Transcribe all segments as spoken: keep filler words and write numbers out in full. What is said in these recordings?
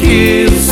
quis.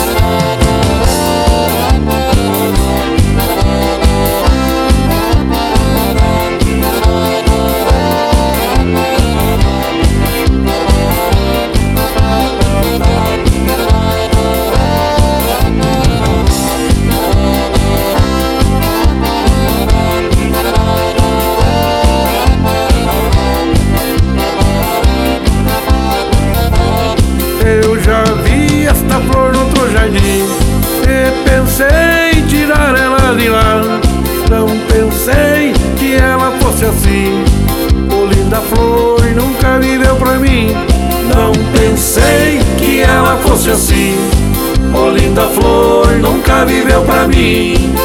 Eu já vi esta flor no outro jardim e pensei em tirar ela de lá. Não pensei que ela fosse assim. Oh, linda flor nunca viveu pra mim. Não pensei que ela fosse assim. Oh, linda flor nunca viveu pra mim.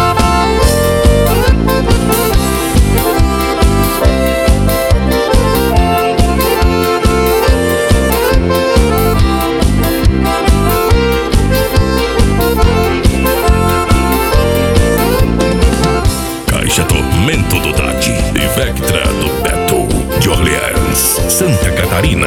Caixa Tormento do Tati e Vectra do Beto, de Orleans, Santa Catarina.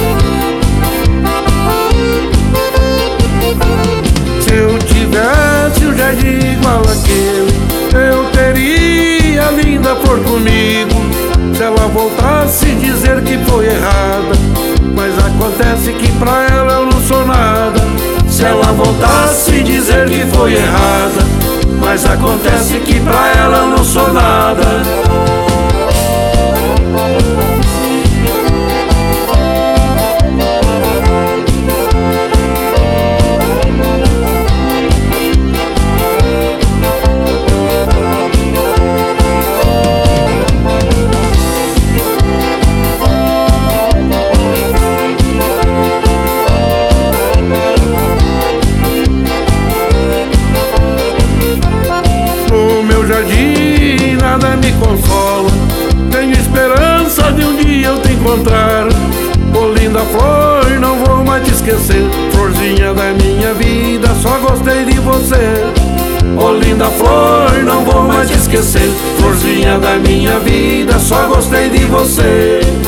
Se eu tivesse um jardim igual aquele, eu teria a linda flor comigo. Se ela voltasse dizer que foi errada, mas acontece que pra ela eu não sou nada. Se ela voltasse dizer que foi errada, mas acontece que pra ela eu não sou nada. Jardim nada me consola, tenho esperança de um dia eu te encontrar. Oh, linda flor, não vou mais te esquecer, florzinha da minha vida, só gostei de você. Oh, linda flor, não vou mais te esquecer, florzinha da minha vida, só gostei de você.